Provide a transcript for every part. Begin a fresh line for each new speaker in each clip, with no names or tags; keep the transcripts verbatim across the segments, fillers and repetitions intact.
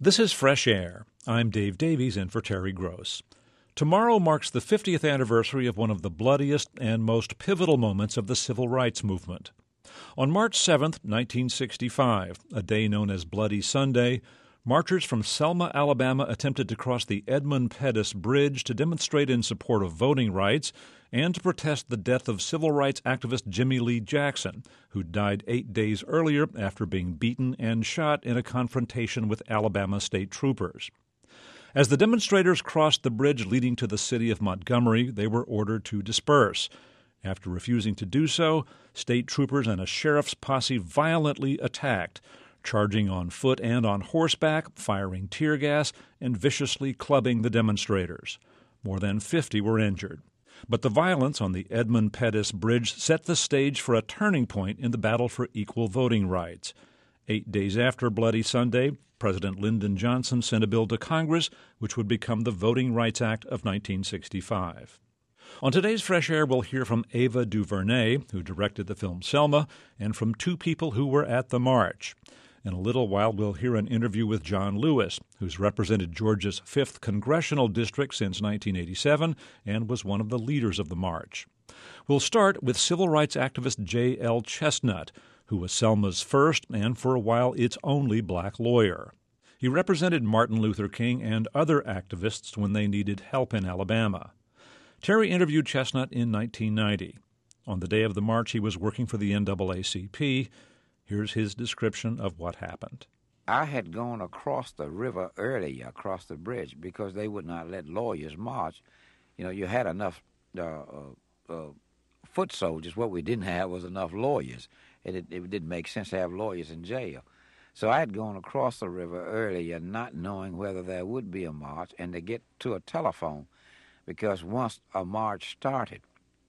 This is Fresh Air. I'm Dave Davies in for Terry Gross. Tomorrow marks the fiftieth anniversary of one of the bloodiest and most pivotal moments of the civil rights movement. On March seventh, nineteen sixty-five, a day known as Bloody Sunday, marchers from Selma, Alabama attempted to cross the Edmund Pettus Bridge to demonstrate in support of voting rights and to protest the death of civil rights activist Jimmy Lee Jackson, who died eight days earlier after being beaten and shot in a confrontation with Alabama state troopers. As the demonstrators crossed the bridge leading to the city of Montgomery, they were ordered to disperse. After refusing to do so, state troopers and a sheriff's posse violently attacked, charging on foot and on horseback, firing tear gas, and viciously clubbing the demonstrators. More than fifty were injured. But the violence on the Edmund Pettus Bridge set the stage for a turning point in the battle for equal voting rights. Eight days after Bloody Sunday, President Lyndon Johnson sent a bill to Congress which would become the Voting Rights Act of nineteen sixty-five. On today's Fresh Air, we'll hear from Ava DuVernay, who directed the film Selma, and from two people who were at the march. In a little while, we'll hear an interview with John Lewis, who's represented Georgia's fifth Congressional District since nineteen eighty-seven and was one of the leaders of the march. We'll start with civil rights activist J L Chestnut, who was Selma's first and, for a while, its only black lawyer. He represented Martin Luther King and other activists when they needed help in Alabama. Terry interviewed Chestnut in nineteen ninety. On the day of the march, he was working for the N double A C P. Here's his description of what happened.
I had gone across the river early, across the bridge, because they would not let lawyers march. You know, you had enough uh, uh, uh, foot soldiers. What we didn't have was enough lawyers. It, it, it didn't make sense to have lawyers in jail. So I had gone across the river earlier, not knowing whether there would be a march, and to get to a telephone, because once a march started,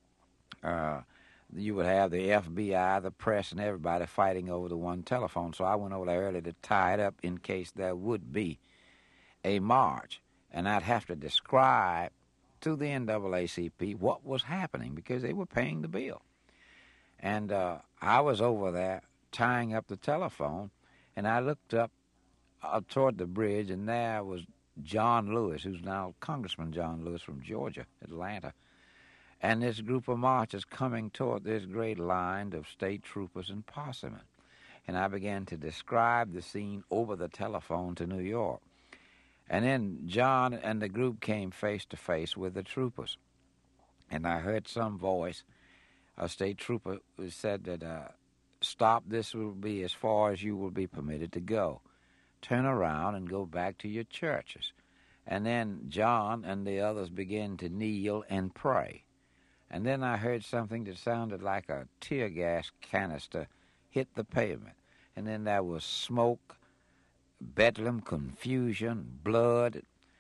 uh, you would have the F B I, the press, and everybody fighting over the one telephone. So I went over there early to tie it up in case there would be a march. And I'd have to describe to the N double A C P what was happening because they were paying the bill. And uh, I was over there tying up the telephone, and I looked up uh, toward the bridge, and there was John Lewis, who's now Congressman John Lewis from Georgia, Atlanta. And this group of marchers coming toward this great line of state troopers and possemen. And I began to describe the scene over the telephone to New York. And then John and the group came face to face with the troopers. And I heard some voice, a state trooper who said that, uh, stop, this will be as far as you will be permitted to go. Turn around and go back to your churches. And then John and the others began to kneel and pray. And then I heard something that sounded like a tear gas canister hit the pavement. And then there was smoke, bedlam, confusion, blood,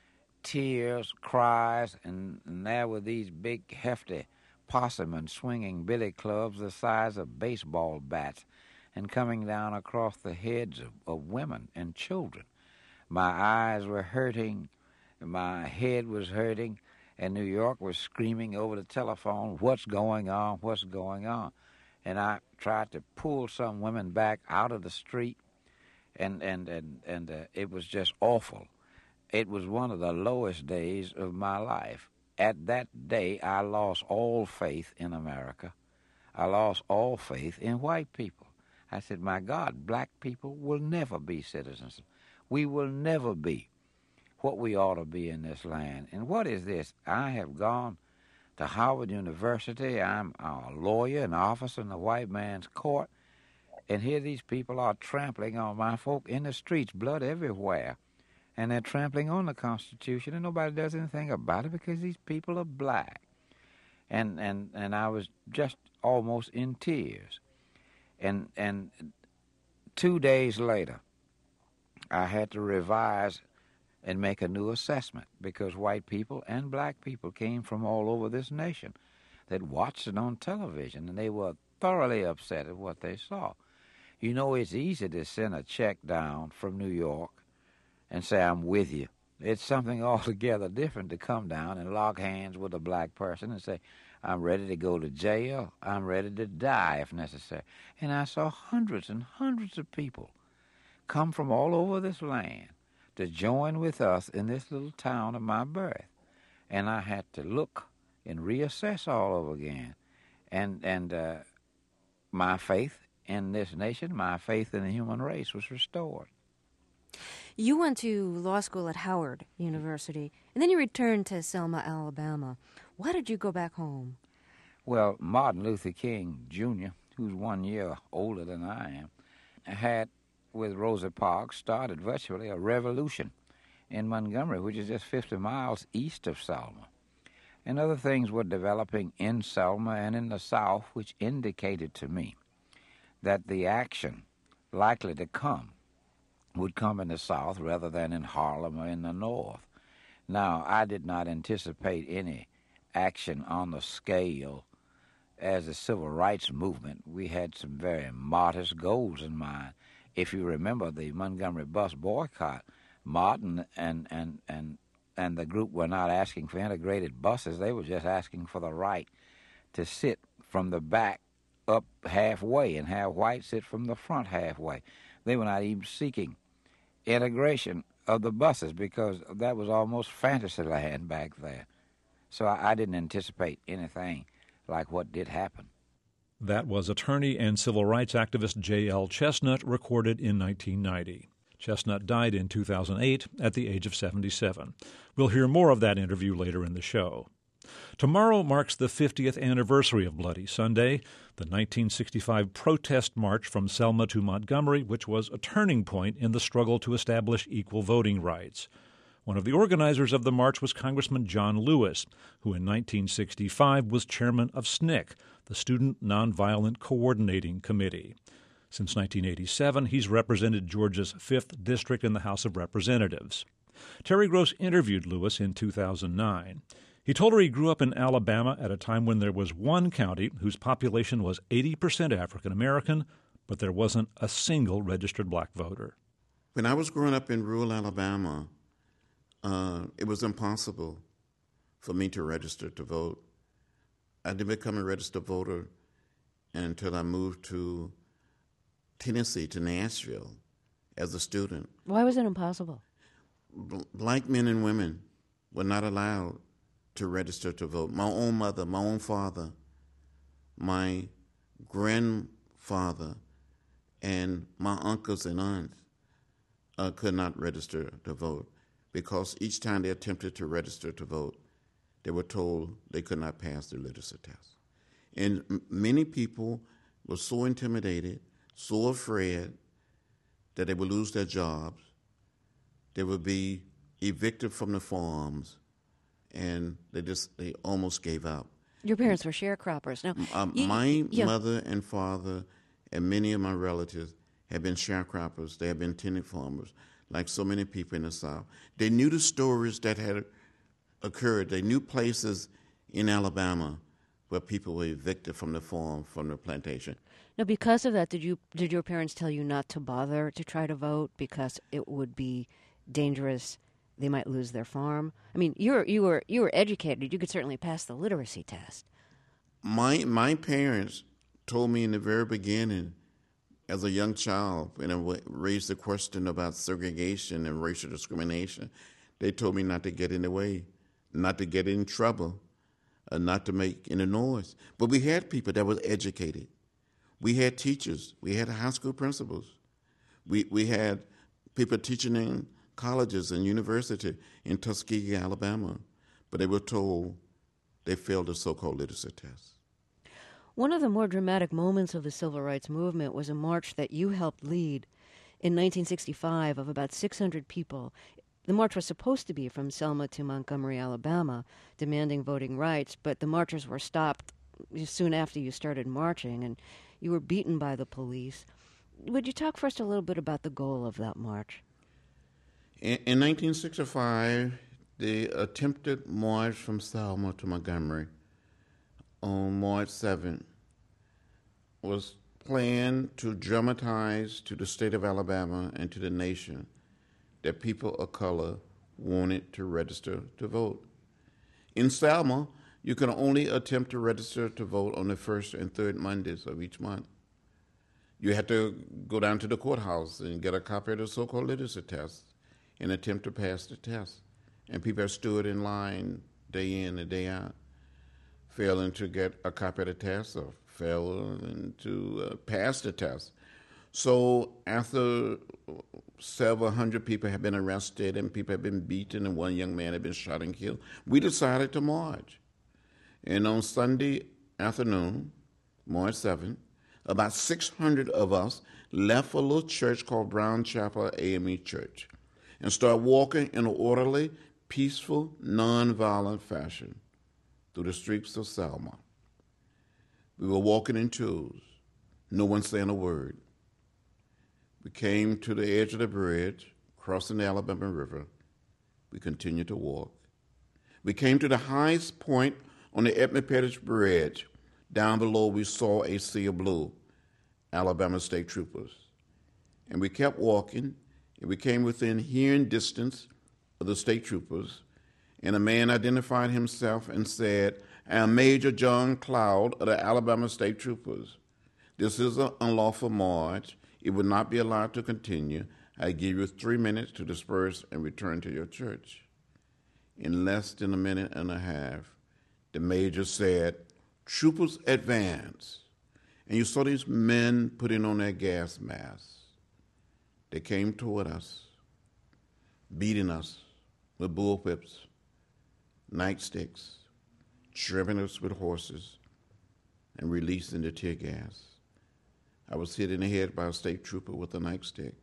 tears, cries, and, and there were these big, hefty possemen swinging billy clubs the size of baseball bats and coming down across the heads of, of women and children. My eyes were hurting, my head was hurting, and New York was screaming over the telephone, what's going on, what's going on? And I tried to pull some women back out of the street, and, and, and, and uh, it was just awful. It was one of the lowest days of my life. At that day, I lost all faith in America. I lost all faith in white people. I said, my God, black people will never be citizens. We will never be what we ought to be in this land. And what is this? I have gone to Howard University. I'm a lawyer, an officer in the white man's court. And here these people are trampling on my folk in the streets, blood everywhere. And they're trampling on the Constitution, and nobody does anything about it because these people are black. And and, and I was just almost in tears. And and two days later, I had to revise and make a new assessment because white people and black people came from all over this nation that watched it on television, and they were thoroughly upset at what they saw. You know, it's easy to send a check down from New York and say, I'm with you. It's something altogether different to come down and lock hands with a black person and say, I'm ready to go to jail. I'm ready to die if necessary. And I saw hundreds and hundreds of people come from all over this land to join with us in this little town of my birth. And I had to look and reassess all over again. And, and uh, my faith in this nation, my faith in the human race was restored.
You went to law school at Howard University, and then you returned to Selma, Alabama. Why did you go back home?
Well, Martin Luther King, Junior, who's one year older than I am, had, with Rosa Parks, started virtually a revolution in Montgomery, which is just fifty miles east of Selma. And other things were developing in Selma and in the South, which indicated to me that the action likely to come would come in the South rather than in Harlem or in the North. Now, I did not anticipate any action on the scale as the civil rights movement. We had some very modest goals in mind. If you remember the Montgomery bus boycott, Martin and, and, and, and the group were not asking for integrated buses. They were just asking for the right to sit from the back up halfway and have whites sit from the front halfway. They were not even seeking integration of the buses because that was almost fantasy land back there. So I, I didn't anticipate anything like what did happen.
That was attorney and civil rights activist J L Chestnut, recorded in nineteen ninety. Chestnut died in two thousand eight at the age of seventy-seven. We'll hear more of that interview later in the show. Tomorrow marks the fiftieth anniversary of Bloody Sunday, the nineteen sixty-five protest march from Selma to Montgomery, which was a turning point in the struggle to establish equal voting rights. One of the organizers of the march was Congressman John Lewis, who in nineteen sixty-five was chairman of S N C C, the Student Nonviolent Coordinating Committee. Since nineteen eighty-seven, he's represented Georgia's fifth District in the House of Representatives. Terry Gross interviewed Lewis in two thousand nine. He told her he grew up in Alabama at a time when there was one county whose population was eighty percent African American, but there wasn't a single registered black voter.
When I was growing up in rural Alabama, uh, it was impossible for me to register to vote. I didn't become a registered voter until I moved to Tennessee, to Nashville, as a student.
Why was it impossible?
B- black men and women were not allowed to register to vote. My own mother, my own father, my grandfather, and my uncles and aunts uh, could not register to vote because each time they attempted to register to vote, they were told they could not pass the literacy test. And m- many people were so intimidated, so afraid that they would lose their jobs, they would be evicted from the farms, and they just they almost gave up.
Your parents were sharecroppers. Now,
um,
you,
my
yeah.
mother and father and many of my relatives have been sharecroppers. They have been tenant farmers, like so many people in the South. They knew the stories that had occurred. They knew places in Alabama where people were evicted from the farm, from the plantation.
Now, because of that, did you did your parents tell you not to bother to try to vote because it would be dangerous? They might lose their farm. I mean, you were you were you were educated. You could certainly pass the literacy test.
My my parents told me in the very beginning, as a young child, when I raised the question about segregation and racial discrimination, they told me not to get in the way, not to get in trouble, uh, not to make any noise. But we had people that were educated. We had teachers. We had high school principals. We we had people teaching in colleges and university in Tuskegee, Alabama, but they were told they failed the so-called literacy test.
One of the more dramatic moments of the civil rights movement was a march that you helped lead in nineteen sixty-five of about six hundred people. The march was supposed to be from Selma to Montgomery, Alabama, demanding voting rights, but the marchers were stopped soon after you started marching, and you were beaten by the police. Would you talk first a little bit about the goal of that march?
In, in nineteen sixty-five, the attempted march from Selma to Montgomery on March seventh was planned to dramatize to the state of Alabama and to the nation that people of color wanted to register to vote. In Selma, you can only attempt to register to vote on the first and third Mondays of each month. You had to go down to the courthouse and get a copy of the so-called literacy test. in an attempt to pass the test. And people have stood in line day in and day out, failing to get a copy of the test or failing to uh, pass the test. So after several hundred people have been arrested and people have been beaten and one young man had been shot and killed, we decided to march. And on Sunday afternoon, March seventh, about six hundred of us left a little church called Brown Chapel A M E Church and started walking in an orderly, peaceful, nonviolent fashion through the streets of Selma. We were walking in twos, no one saying a word. We came to the edge of the bridge, crossing the Alabama River. We continued to walk. We came to the highest point on the Edmund Pettus Bridge. Down below, we saw a sea of blue, Alabama State Troopers. And we kept walking, and we came within hearing distance of the state troopers, and a man identified himself and said, "I am Major John Cloud of the Alabama State Troopers. This is an unlawful march. It would not be allowed to continue. I give you three minutes to disperse and return to your church." In less than a minute and a half, the major said, "Troopers, advance." And you saw these men putting on their gas masks. They came toward us, beating us with bullwhips, nightsticks, stripping us with horses, and releasing the tear gas. I was hit in the head by a state trooper with a nightstick.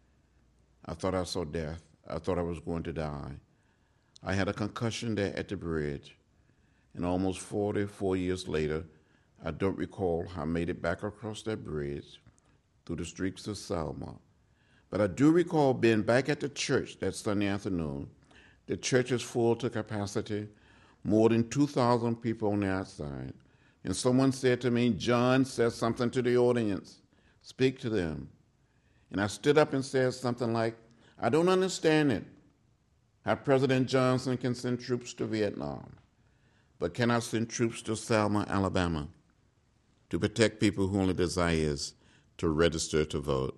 I thought I saw death. I thought I was going to die. I had a concussion there at the bridge, and almost forty-four years later, I don't recall how I made it back across that bridge through the streets of Selma. But I do recall being back at the church that Sunday afternoon. The church is full to capacity, more than two thousand people on the outside. And someone said to me, "John said something to the audience. Speak to them." And I stood up and said something like, "I don't understand it, how President Johnson can send troops to Vietnam, but cannot send troops to Selma, Alabama, to protect people who only desires to register to vote."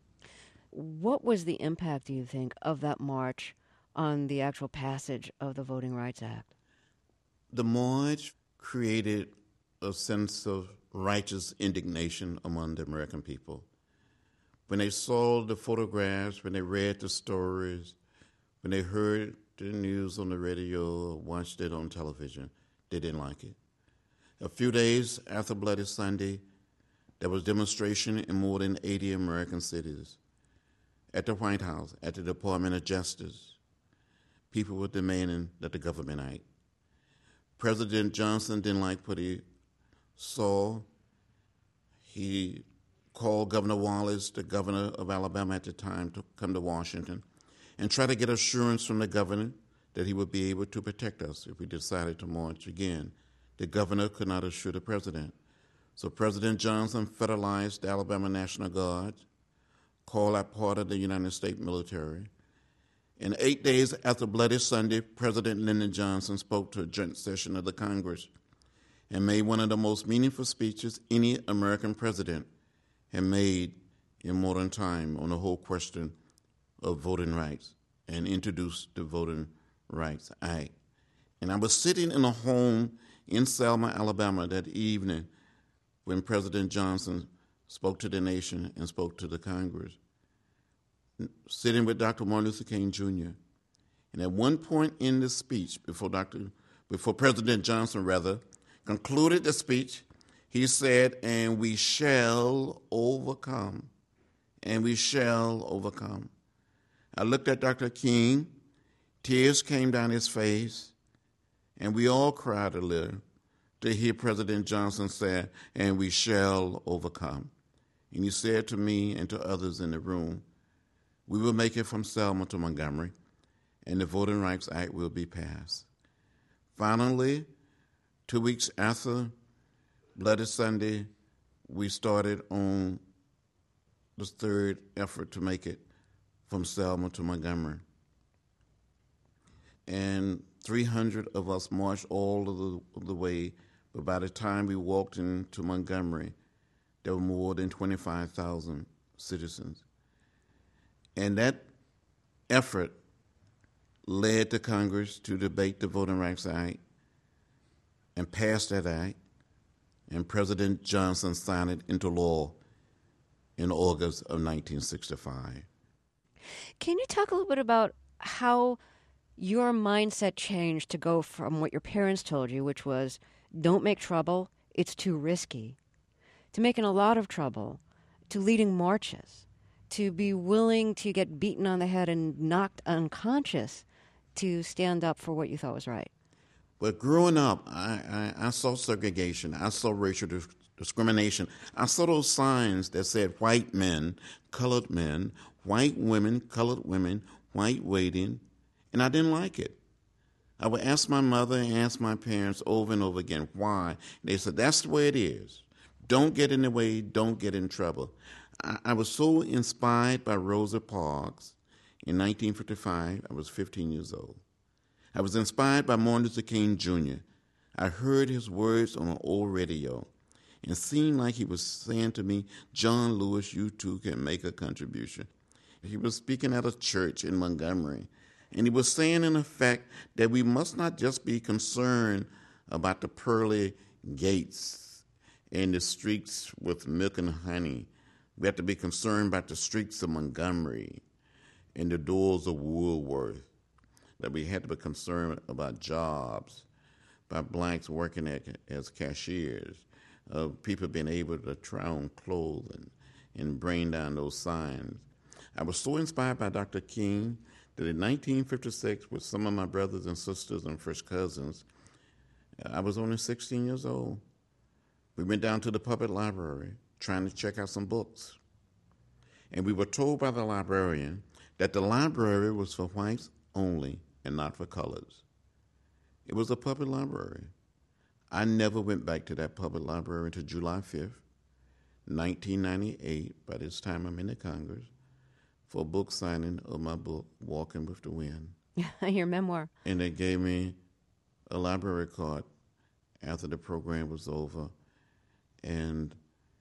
What was the impact, do you think, of that march on the actual passage of the Voting Rights Act?
The march created a sense of righteous indignation among the American people. When they saw the photographs, when they read the stories, when they heard the news on the radio or watched it on television, they didn't like it. A few days after Bloody Sunday, there was demonstration in more than eighty American cities. At the White House, at the Department of Justice, people were demanding that the government act. President Johnson didn't like what he saw. He called Governor Wallace, the governor of Alabama at the time, to come to Washington and try to get assurance from the governor that he would be able to protect us if we decided to march again. The governor could not assure the president. So President Johnson federalized the Alabama National Guard, called out part of the United States military. And eight days after Bloody Sunday, President Lyndon Johnson spoke to a joint session of the Congress and made one of the most meaningful speeches any American president had made in modern time on the whole question of voting rights, and introduced the Voting Rights Act. And I was sitting in a home in Selma, Alabama that evening when President Johnson spoke to the nation and spoke to the Congress, sitting with Doctor Martin Luther King Junior And at one point in the speech, before Doctor, before President Johnson, rather, concluded the speech, he said, "And we shall overcome, and we shall overcome." I looked at Doctor King, tears came down his face, and we all cried a little to hear President Johnson say, "And we shall overcome." And he said to me and to others in the room, "We will make it from Selma to Montgomery, and the Voting Rights Act will be passed." Finally, two weeks after Bloody Sunday, we started on the third effort to make it from Selma to Montgomery. And three hundred of us marched all of the, of the way, but by the time we walked into Montgomery, there were more than twenty-five thousand citizens. And that effort led the Congress to debate the Voting Rights Act and passed that act, and President Johnson signed it into law in August of nineteen sixty-five.
Can you talk a little bit about how your mindset changed to go from what your parents told you, which was, don't make trouble, it's too risky, to making a lot of trouble, to leading marches, to be willing to get beaten on the head and knocked unconscious to stand up for what you thought was right?
But growing up, I, I, I saw segregation. I saw racial dis- discrimination. I saw those signs that said white men, colored men, white women, colored women, white waiting, and I didn't like it. I would ask my mother and ask my parents over and over again why. They said, that's the way it is. Don't get in the way, don't get in trouble. I, I was so inspired by Rosa Parks. In nineteen fifty-five, I was fifteen years old. I was inspired by Martin Luther King Junior I heard his words on an old radio, and it seemed like he was saying to me, John Lewis, you too can make a contribution. He was speaking at a church in Montgomery, and he was saying, in effect, that we must not just be concerned about the pearly gates and the streets with milk and honey. We have to be concerned about the streets of Montgomery and the doors of Woolworth, that we had to be concerned about jobs, about blacks working at, as cashiers, of people being able to try on clothes and, and bring down those signs. I was so inspired by Doctor King that in nineteen fifty-six, with some of my brothers and sisters and first cousins, I was only sixteen years old. We went down to the public library trying to check out some books. And we were told by the librarian that the library was for whites only and not for colors. It was a public library. I never went back to that public library until July fifth, nineteen ninety-eight. By this time, I'm in the Congress for a book signing of my book, Walking with the Wind.
Your memoir.
And they gave me a library card after the program was over. And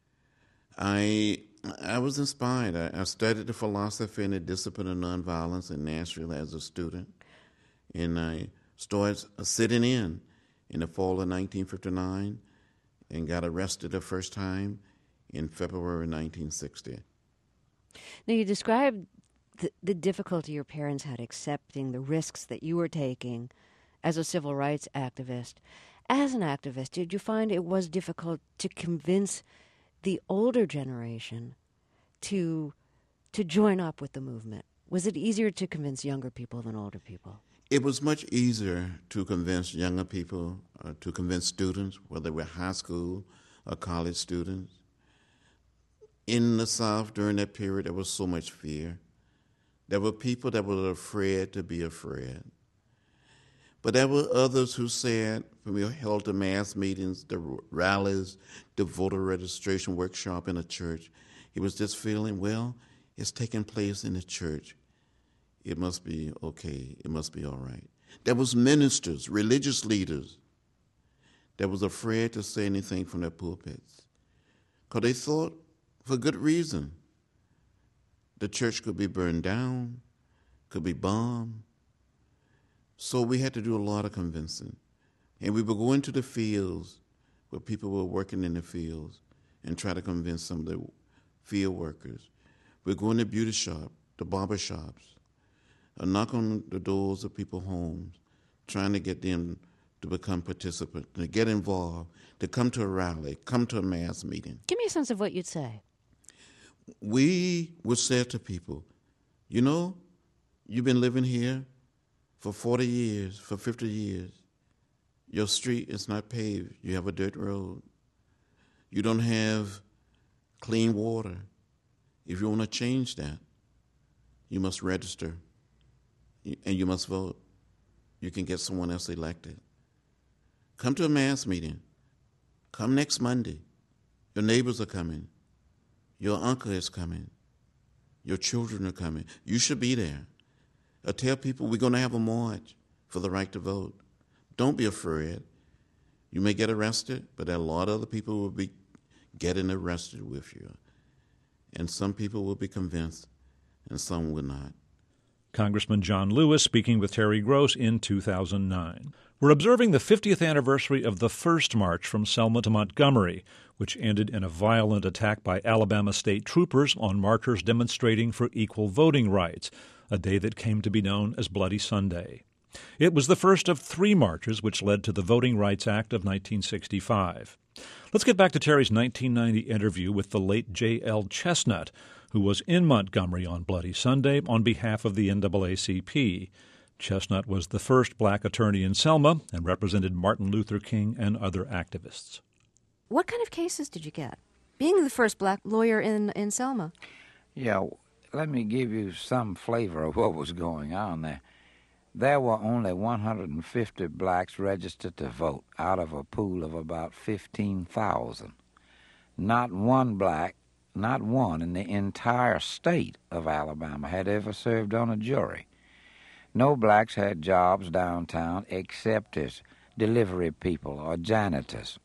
I I was inspired. I, I studied the philosophy and the discipline of nonviolence in Nashville as a student. And I started sitting in in the fall of nineteen fifty-nine and got arrested the first time in February nineteen sixty.
Now, you described the, the difficulty your parents had accepting the risks that you were taking as a civil rights activist. As an activist, did you find it was difficult to convince the older generation to to join up with the movement? Was it easier to convince younger people than older people?
It was much easier to convince younger people, uh, to convince students, whether they were high school or college students. In the South during that period, there was so much fear. There were people that were afraid to be afraid. But there were others who said, when we held the mass meetings, the rallies, the voter registration workshop in a church, it was just feeling, well, it's taking place in the church. It must be okay. It must be all right. There was ministers, religious leaders, that was afraid to say anything from their pulpits because they thought, for good reason, the church could be burned down, could be bombed. So we had to do a lot of convincing. And we would go into the fields where people were working in the fields and try to convince some of the field workers. We'd go in the beauty shop, the barber shops, and knock on the doors of people's homes, trying to get them to become participants, to get involved, to come to a rally, come to a mass meeting.
Give me a sense of what you'd say.
We would say to people, you know, you've been living here for forty years, for fifty years. Your street is not paved. You have a dirt road. You don't have clean water. If you want to change that, you must register and you must vote. You can get someone else elected. Come to a mass meeting. Come next Monday. Your neighbors are coming. Your uncle is coming. Your children are coming. You should be there. Or tell people we're going to have a march for the right to vote. Don't be afraid. You may get arrested, but a lot of other people will be getting arrested with you. And some people will be convinced, and some will not.
Congressman John Lewis speaking with Terry Gross in two thousand nine. We're observing the fiftieth anniversary of the first march from Selma to Montgomery, which ended in a violent attack by Alabama state troopers on marchers demonstrating for equal voting rights, a day that came to be known as Bloody Sunday. It was the first of three marches which led to the Voting Rights Act of nineteen sixty-five. Let's get back to Terry's nineteen ninety interview with the late J L Chestnut, who was in Montgomery on Bloody Sunday on behalf of the N double A C P. Chestnut was the first black attorney in Selma and represented Martin Luther King and other activists.
What kind of cases did you get, being the first black lawyer in, in Selma?
Yeah, let me give you some flavor of what was going on there. There were only one hundred fifty blacks registered to vote out of a pool of about fifteen thousand. Not one black, not one in the entire state of Alabama had ever served on a jury. No blacks had jobs downtown except as delivery people or janitors.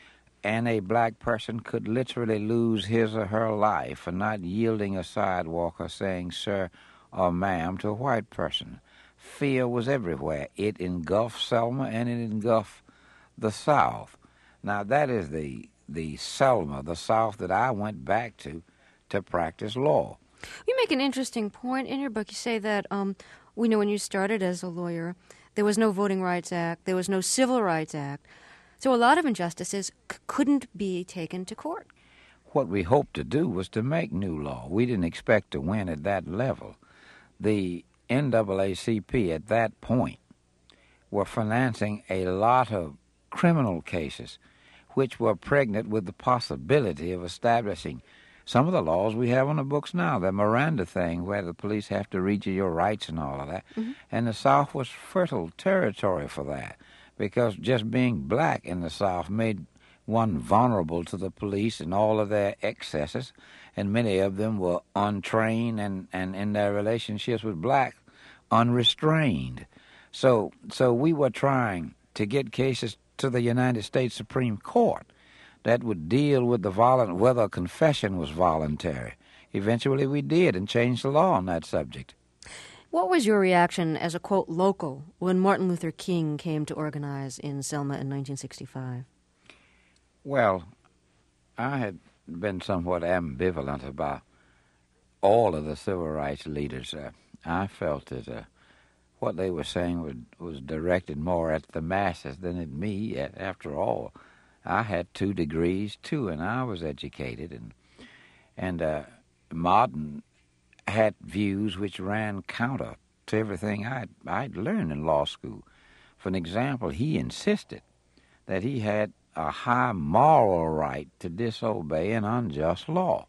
And a black person could literally lose his or her life for not yielding a sidewalk or saying sir or ma'am to a white person. Fear was everywhere. It engulfed Selma and it engulfed the South. Now that is the the Selma, the South that I went back to to practice law.
You make an interesting point in your book. You say that um, we know when you started as a lawyer, there was no Voting Rights Act, there was no Civil Rights Act, so a lot of injustices c- couldn't be taken to court.
What we hoped to do was to make new law. We didn't expect to win at that level. The N double A C P at that point were financing a lot of criminal cases which were pregnant with the possibility of establishing some of the laws we have on the books now, the Miranda thing where the police have to read you your rights and all of that. Mm-hmm. And the South was fertile territory for that because just being black in the South made one vulnerable to the police and all of their excesses, and many of them were untrained and, and in their relationships with black, unrestrained. So, so we were trying to get cases to the United States Supreme Court that would deal with the violent, whether a confession was voluntary. Eventually we did and changed the law on that subject.
What was your reaction as a, quote, local when Martin Luther King came to organize in Selma in nineteen sixty-five?
Well, I had been somewhat ambivalent about all of the civil rights leaders. Uh, I felt that uh, what they were saying was, was directed more at the masses than at me. After all, I had two degrees, too, and I was educated. And, and uh, Martin had views which ran counter to everything I'd, I'd learned in law school. For an example, he insisted that he had a high moral right to disobey an unjust law.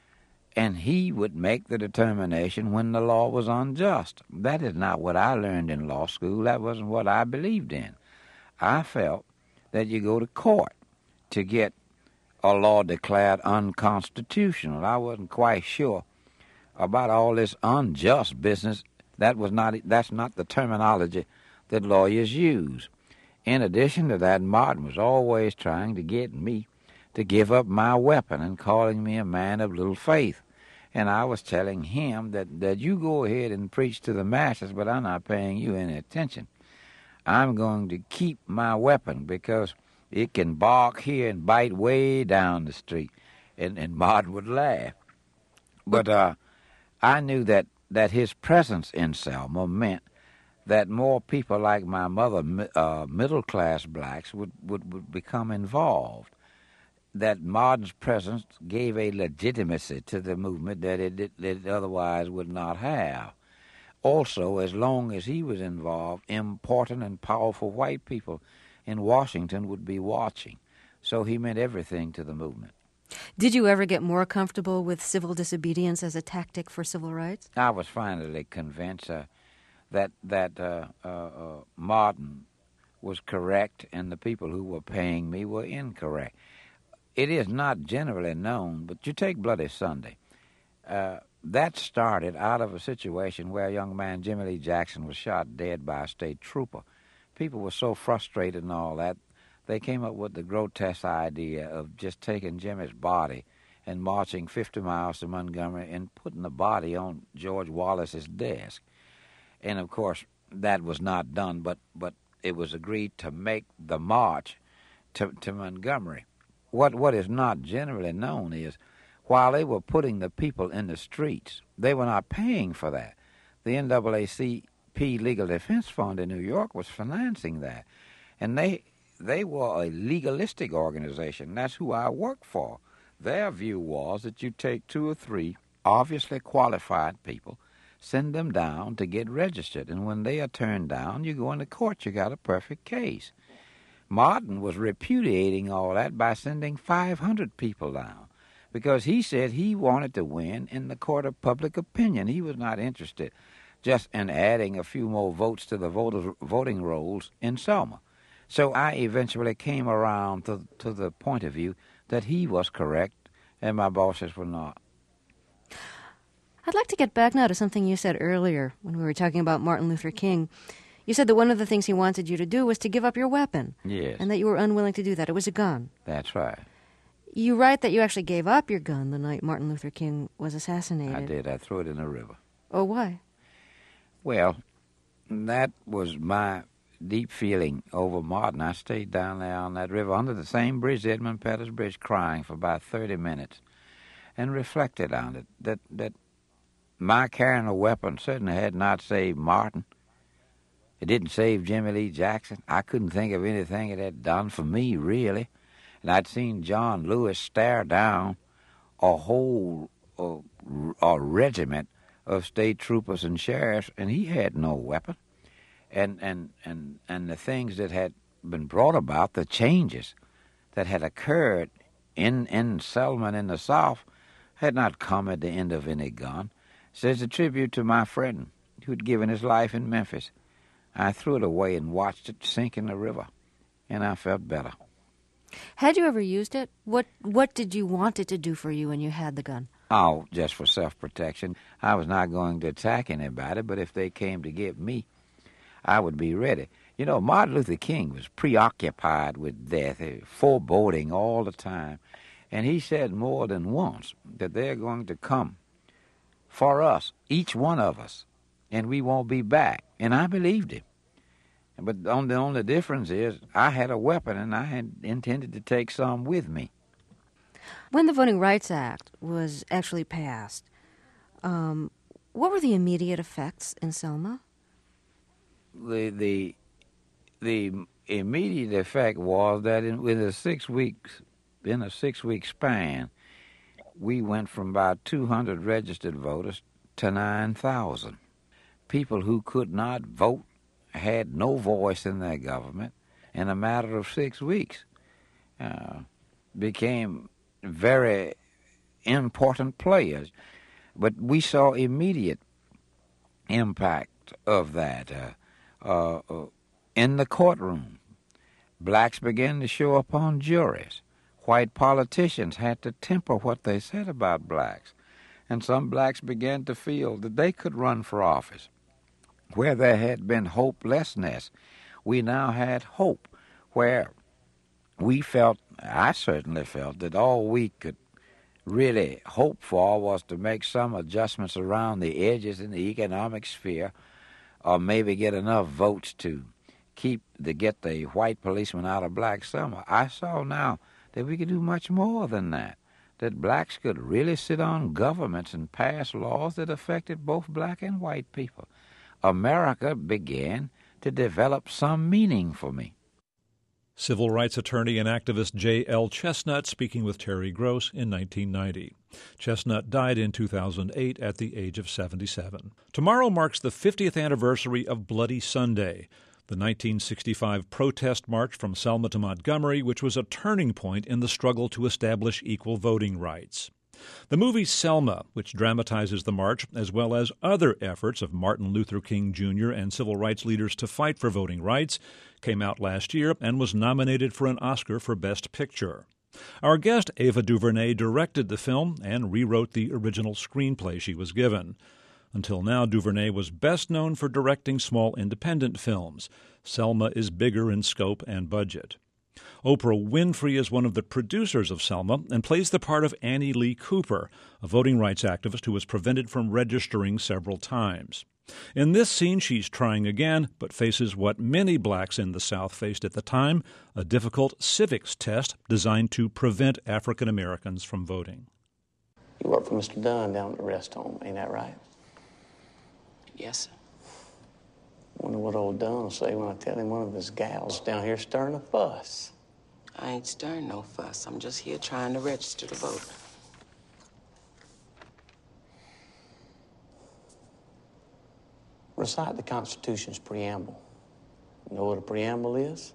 And he would make the determination when the law was unjust. That is not what I learned in law school. That wasn't what I believed in. I felt that you go to court to get a law declared unconstitutional. I wasn't quite sure about all this unjust business. That was not, that's not the terminology that lawyers use. In addition to that, Martin was always trying to get me to give up my weapon and calling me a man of little faith. And I was telling him that, that you go ahead and preach to the masses, but I'm not paying you any attention. I'm going to keep my weapon because it can bark here and bite way down the street. And, and Martin would laugh. But uh, I knew that, that his presence in Selma meant that more people like my mother, uh, middle-class blacks, would, would, would become involved. That Martin's presence gave a legitimacy to the movement that it, it, it otherwise would not have. Also, as long as he was involved, important and powerful white people in Washington would be watching. So he meant everything to the movement.
Did you ever get more comfortable with civil disobedience as a tactic for civil rights?
I was finally convinced uh, that that uh, uh, uh, Martin was correct and the people who were paying me were incorrect. It is not generally known, but you take Bloody Sunday. Uh, that started out of a situation where a young man, Jimmy Lee Jackson, was shot dead by a state trooper. People were so frustrated and all that, they came up with the grotesque idea of just taking Jimmy's body and marching fifty miles to Montgomery and putting the body on George Wallace's desk. And, of course, that was not done, but, but it was agreed to make the march to, to Montgomery. What What is not generally known is, while they were putting the people in the streets, they were not paying for that. The N double A C P Legal Defense Fund in New York was financing that. And they they were a legalistic organization. That's who I worked for. Their view was that you take two or three obviously qualified people, send them down to get registered, and when they are turned down, you go into court. You got a perfect case. Martin was repudiating all that by sending five hundred people down because he said he wanted to win in the court of public opinion. He was not interested just in adding a few more votes to the voters, voting rolls in Selma. So I eventually came around to, to the point of view that he was correct and my bosses were not.
I'd like to get back now to something you said earlier when we were talking about Martin Luther King. You said that one of the things he wanted you to do was to give up your weapon.
Yes.
And that you were unwilling to do that. It was a gun.
That's right.
You write that you actually gave up your gun the night Martin Luther King was assassinated.
I did. I threw it in the river.
Oh, why?
Well, that was my deep feeling over Martin. I stayed down there on that river under the same bridge, the Edmund Pettus Bridge, crying for about thirty minutes and reflected on it, that, that my carrying a weapon certainly had not saved Martin. It didn't save Jimmy Lee Jackson. I couldn't think of anything it had done for me, really. And I'd seen John Lewis stare down a whole uh, a regiment of state troopers and sheriffs, and he had no weapon. And, and, and, and the things that had been brought about, the changes that had occurred in, in Selma and in the South, had not come at the end of any gun. So it's a tribute to my friend who'd given his life in Memphis. I threw it away and watched it sink in the river, and I felt better.
Had you ever used it? What What did you want it to do for you when you had the gun?
Oh, just for self-protection. I was not going to attack anybody, but if they came to get me, I would be ready. You know, Martin Luther King was preoccupied with death, foreboding all the time, and he said more than once that they're going to come for us, each one of us, and we won't be back. And I believed him. But the only, the only difference is I had a weapon, and I had intended to take some with me.
When the Voting Rights Act was actually passed, um, what were the immediate effects in Selma?
The the the immediate effect was that in within six weeks, in a six-week span, we went from about two hundred registered voters to nine thousand. People who could not vote, had no voice in their government, in a matter of six weeks, uh, became very important players. But we saw immediate impact of that. Uh, uh, uh, in the courtroom, blacks began to show up on juries. White politicians had to temper what they said about blacks. And some blacks began to feel that they could run for office. Where there had been hopelessness, we now had hope, where we felt, I certainly felt, that all we could really hope for was to make some adjustments around the edges in the economic sphere, or maybe get enough votes to keep to get the white policeman out of black Selma. I saw now that we could do much more than that, that blacks could really sit on governments and pass laws that affected both black and white people. America began to develop some meaning for me.
Civil rights attorney and activist J L Chestnut speaking with Terry Gross in nineteen ninety. Chestnut died in two thousand eight at the age of seventy-seven. Tomorrow marks the fiftieth anniversary of Bloody Sunday, the nineteen sixty-five protest march from Selma to Montgomery, which was a turning point in the struggle to establish equal voting rights. The movie Selma, which dramatizes the march, as well as other efforts of Martin Luther King Junior and civil rights leaders to fight for voting rights, came out last year and was nominated for an Oscar for Best Picture. Our guest, Ava DuVernay, directed the film and rewrote the original screenplay she was given. Until now, DuVernay was best known for directing small independent films. Selma is bigger in scope and budget. Oprah Winfrey is one of the producers of Selma and plays the part of Annie Lee Cooper, a voting rights activist who was prevented from registering several times. In this scene, she's trying again, but faces what many blacks in the South faced at the time, a difficult civics test designed to prevent African Americans from voting.
You work for Mister Dunn down at the rest home, ain't that right?
Yes, sir.
Wonder what old Dunn will say when I tell him one of his gals down here stirring a fuss.
I ain't stirring no fuss. I'm just here trying to register to vote.
Recite the Constitution's preamble. You know what a preamble is?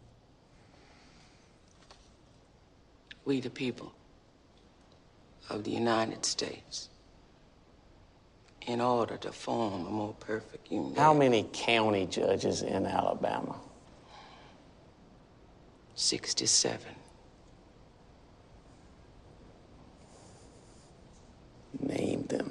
We the people of the United States, in order to form a more perfect union.
How many county judges in Alabama?
sixty-seven.
Name them.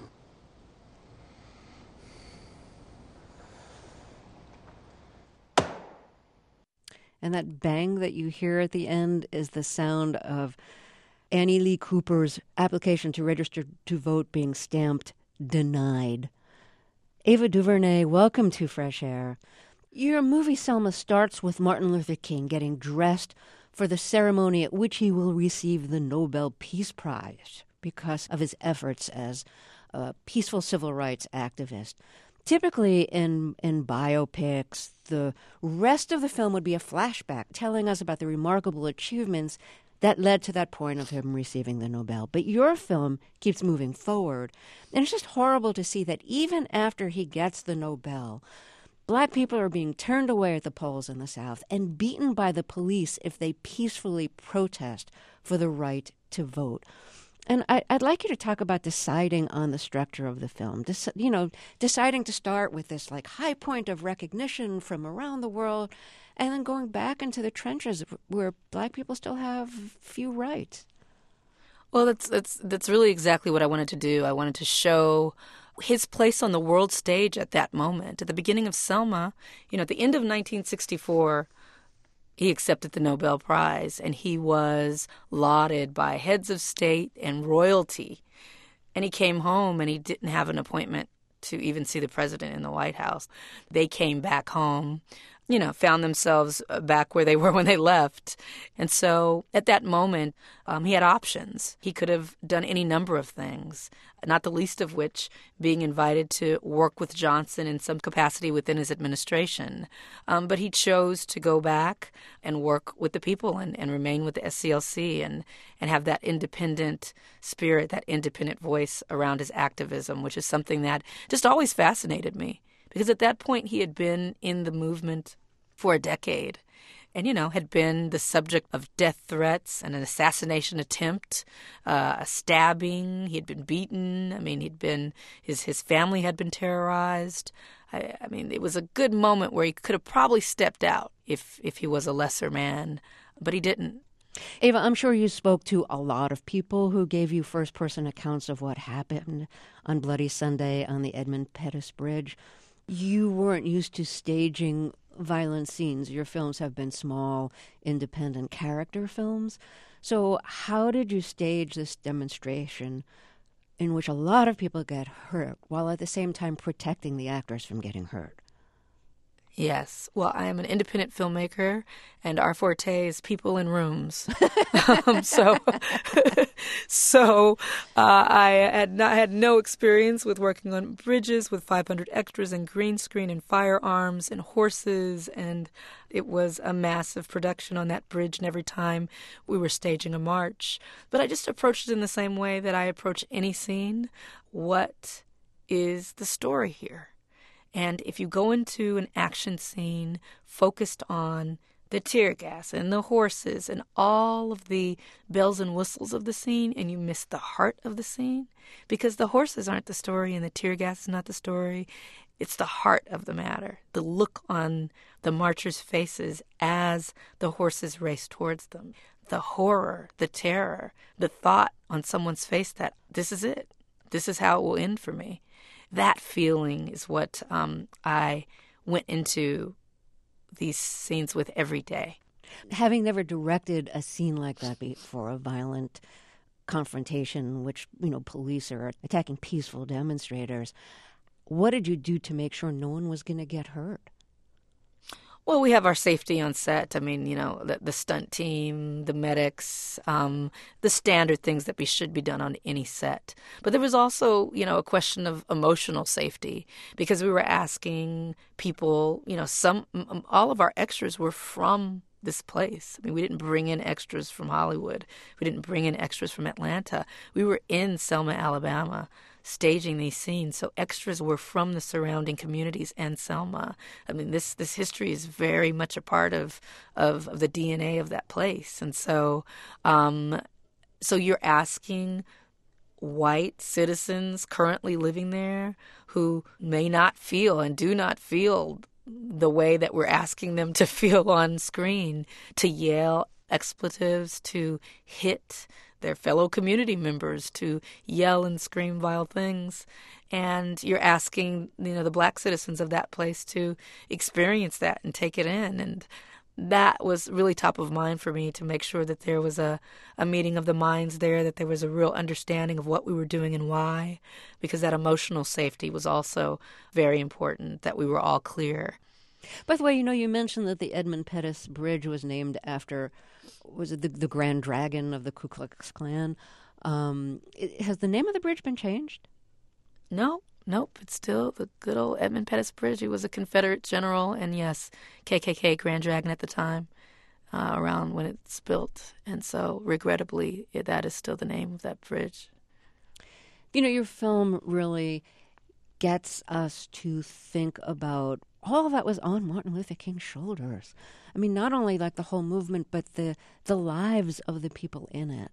And that bang that you hear at the end is the sound of Annie Lee Cooper's application to register to vote being stamped denied. Ava DuVernay, welcome to Fresh Air. Your movie Selma starts with Martin Luther King getting dressed for the ceremony at which he will receive the Nobel Peace Prize because of his efforts as a peaceful civil rights activist. Typically in, in biopics, the rest of the film would be a flashback telling us about the remarkable achievements that led to that point of him receiving the Nobel. But your film keeps moving forward. And it's just horrible to see that even after he gets the Nobel, black people are being turned away at the polls in the South and beaten by the police if they peacefully protest for the right to vote. And I, I'd like you to talk about deciding on the structure of the film. Dec- you know, deciding to start with this like high point of recognition from around the world, and then going back into the trenches where black people still have few rights.
Well, that's that's that's really exactly what I wanted to do. I wanted to show his place on the world stage at that moment. At the beginning of Selma, you know, at the end of nineteen sixty-four. He accepted the Nobel Prize, and he was lauded by heads of state and royalty. And he came home, and he didn't have an appointment to even see the president in the White House. They came back home, you know, found themselves back where they were when they left. And so at that moment, um, he had options. He could have done any number of things, not the least of which being invited to work with Johnson in some capacity within his administration. Um, but he chose to go back and work with the people and, and remain with the S C L C and, and have that independent spirit, that independent voice around his activism, which is something that just always fascinated me. Because at that point, he had been in the movement for a decade and, you know, had been the subject of death threats and an assassination attempt, uh, a stabbing. He had been beaten. I mean, he'd been, his, his family had been terrorized. I, I mean, it was a good moment where he could have probably stepped out if, if he was a lesser man, but he didn't.
Ava, I'm sure you spoke to a lot of people who gave you first-person accounts of what happened on Bloody Sunday on the Edmund Pettus Bridge. You weren't used to staging violent scenes. Your films have been small, independent character films. So how did you stage this demonstration in which a lot of people get hurt while at the same time protecting the actors from getting hurt?
Yes. Well, I am an independent filmmaker, and our forte is people in rooms. um, so, so uh, I had not had no experience with working on bridges with five hundred extras and green screen and firearms and horses, and it was a massive production on that bridge. And every time we were staging a march, but I just approached it in the same way that I approach any scene. What is the story here? And if you go into an action scene focused on the tear gas and the horses and all of the bells and whistles of the scene, and you miss the heart of the scene, because the horses aren't the story and the tear gas is not the story, it's the heart of the matter, the look on the marchers' faces as the horses race towards them, the horror, the terror, the thought on someone's face that this is it, this is how it will end for me. That feeling is what um, I went into these scenes with every day.
Having never directed a scene like that before, a violent confrontation in which, you know, police are attacking peaceful demonstrators, what did you do to make sure no one was going to get hurt?
Well, we have our safety on set. I mean, you know, the, the stunt team, the medics, um, the standard things that be, should be done on any set. But there was also, you know, a question of emotional safety because we were asking people, you know, some all of our extras were from this place. I mean, we didn't bring in extras from Hollywood. We didn't bring in extras from Atlanta. We were in Selma, Alabama, staging these scenes. So extras were from the surrounding communities and Selma. I mean, this this history is very much a part of of, of the D N A of that place. And so, um, so you're asking white citizens currently living there who may not feel and do not feel the way that we're asking them to feel on screen, to yell expletives, to hit their fellow community members, to yell and scream vile things. And you're asking, you know, the black citizens of that place to experience that and take it in. And that was really top of mind for me, to make sure that there was a, a meeting of the minds there, that there was a real understanding of what we were doing and why, because that emotional safety was also very important, that we were all clear.
By the way, you know, you mentioned that the Edmund Pettus Bridge was named after, was it the, the Grand Dragon of the Ku Klux Klan? Um, it, has the name of the bridge been changed?
No. Nope, it's still the good old Edmund Pettus Bridge. He was a Confederate general, and yes, K K K Grand Dragon at the time, uh, around when it's built. And so, regrettably, it, that is still the name of that bridge.
You know, your film really gets us to think about all that was on Martin Luther King's shoulders. I mean, not only like the whole movement, but the the lives of the people in it.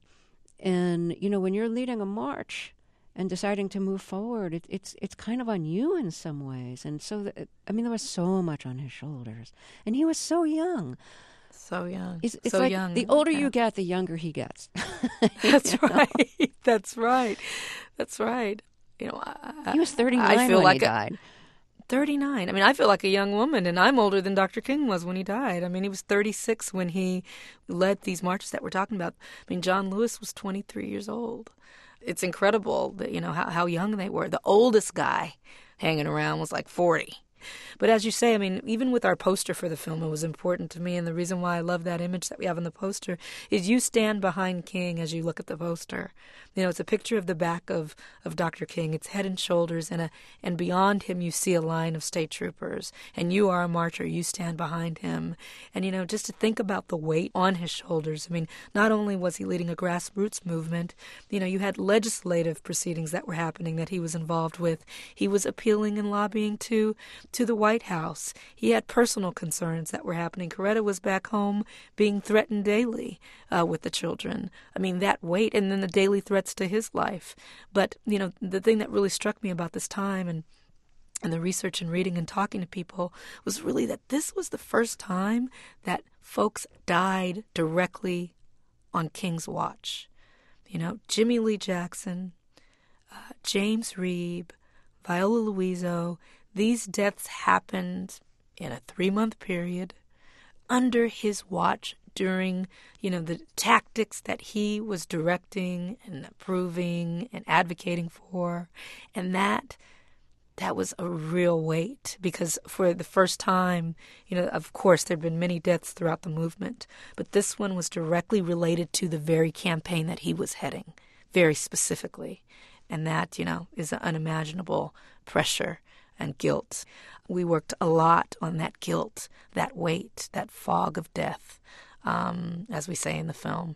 And, you know, when you're leading a march and deciding to move forward, it, it's it's kind of on you in some ways. And so, the, I mean, there was so much on his shoulders. And he was so young.
So young.
It's, it's
so
like
young.
The older
yeah.
you get, the younger he gets.
That's
You know?
right. That's right. That's right. You know, I,
He was thirty-nine
I feel
when
like
he
a,
died.
thirty-nine. I mean, I feel like a young woman, and I'm older than Doctor King was when he died. I mean, he was thirty-six when he led these marches that we're talking about. I mean, John Lewis was twenty-three years old. It's incredible that, you know, how, how young they were. The oldest guy hanging around was like forty. But as you say, I mean, even with our poster for the film, it was important to me. And the reason why I love that image that we have on the poster is you stand behind King as you look at the poster. You know, it's a picture of the back of, of Doctor King. It's head and shoulders, and a and beyond him you see a line of state troopers. And you are a marcher. You stand behind him. And, you know, just to think about the weight on his shoulders. I mean, not only was he leading a grassroots movement, you know, you had legislative proceedings that were happening that he was involved with. He was appealing and lobbying to to the White House. He had personal concerns that were happening. Coretta was back home being threatened daily uh, with the children. I mean, that weight, and then the daily threats to his life. But, you know, the thing that really struck me about this time and and the research and reading and talking to people was really that this was the first time that folks died directly on King's watch. You know, Jimmy Lee Jackson, uh, James Reeb, Viola Luiso. These deaths happened in a three-month period under his watch during, you know, the tactics that he was directing and approving and advocating for. And that that was a real weight, because for the first time, you know, of course, there had been many deaths throughout the movement, but this one was directly related to the very campaign that he was heading, very specifically. And that, you know, is an unimaginable pressure and guilt. We worked a lot on that guilt, that weight, that fog of death, um, as we say in the film.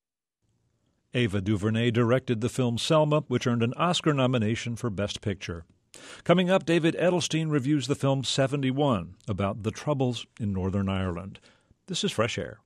Ava DuVernay directed the film Selma, which earned an Oscar nomination for Best Picture. Coming up, David Edelstein reviews the film seventy-one, about the Troubles in Northern Ireland. This is Fresh Air.